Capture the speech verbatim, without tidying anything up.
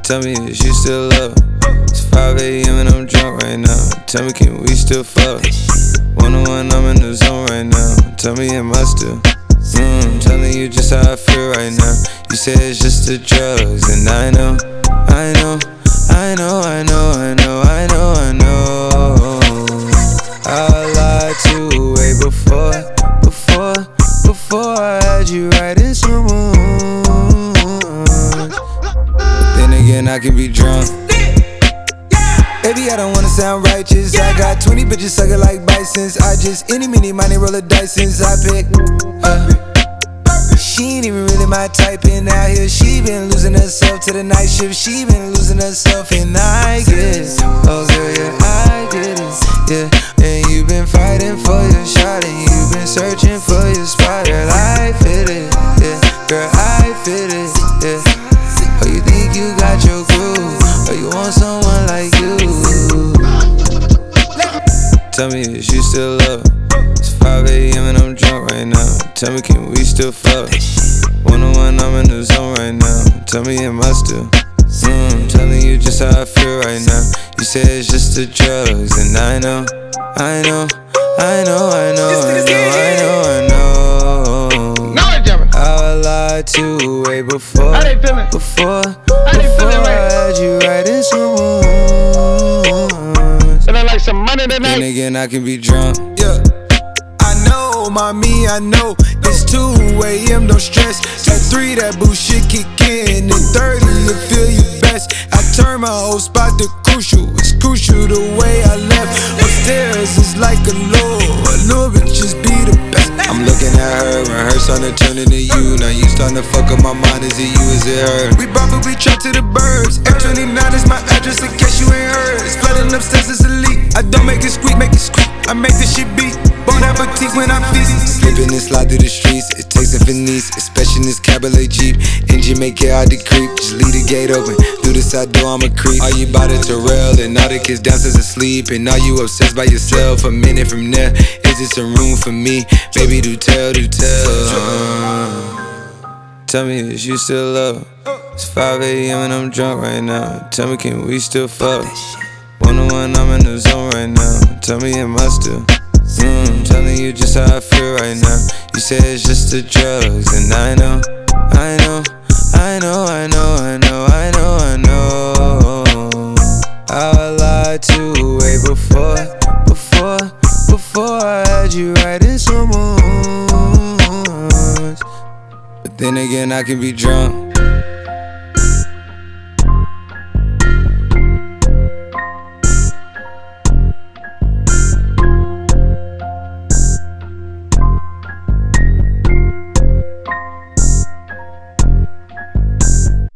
Tell me, is you still up? It's five A M and I'm drunk right now. Tell me, can we still fuck? One on one, I'm in the zone right now. Tell me, am I still? Mm, telling you just how I feel right now. You say it's just the drugs, and I know, I know, I know, I know, I know, I know, I know. I lied to you way before, before, before I had you right in some mood. Then again, I can be drunk. Baby, I don't wanna sound righteous. I got twenty bitches suckin' like bisons. I just any, mini, money, roll a dice since I pick. Uh, she ain't even really my type, and out here she been losing herself to the night shift. She been losing herself, and I get it. Oh girl, yeah, I get it. Yeah, and you been fighting for your shot, and you been searching for your spot. Girl, I fit it. Yeah, girl, I fit it. Yeah. Oh, you think you got your groove? Or you want someone like you? Tell me, is you still up? It's five A M and I'm drunk right now. Tell me, can we still fuck? One on one, I'm in the zone right now. Tell me, am I still? Mm, telling you just how I feel right now. You say it's just the drugs, and I know, I know, I know, I know, I know, I know, I know. I lied to you way before, before, before I had you right in some mood. Like some money tonight. Then again, I can be drunk. Yeah, I know, mommy, I know. It's two A M, no stress. At three, that bullshit kick in. And thirty, you feel you best. I turn my whole spot to crucial. It's crucial the way I left. Upstairs is like a low. A little bit just be the best. I'm looking at her and her starting to turn into you. Now you starting to fuck up my mind. Is it you, is it her? We probably trapped to the birds. F twenty-nine is my address in case you ain't heard. It's flooding upstairs, it's a leak. I don't make it squeak, make it squeak. I make this shit beat. Bon appetit when I feast. Slipping and slide through the streets. It takes a finesse, especially in this cabaret Jeep. Engine make it hard to creep. Just leave the gate open. Through the side door, I'm a creep. Are you about it to rail? And all the kids downstairs asleep. And are you obsessed by yourself? A minute from there, is it some room for me? Baby, do tell, do tell. Uh, tell me, is you still up? It's five A M and I'm drunk right now. Tell me, can we still fuck? One on one, I'm in the zone right now. Tell me, am I still? Mm, telling you just how I feel right now. You say it's just the drugs, and I know, I know, I know, I know, I know, I know, I know. I lied to you way before, before, before I had you right in some mood. But then again, I can be drunk.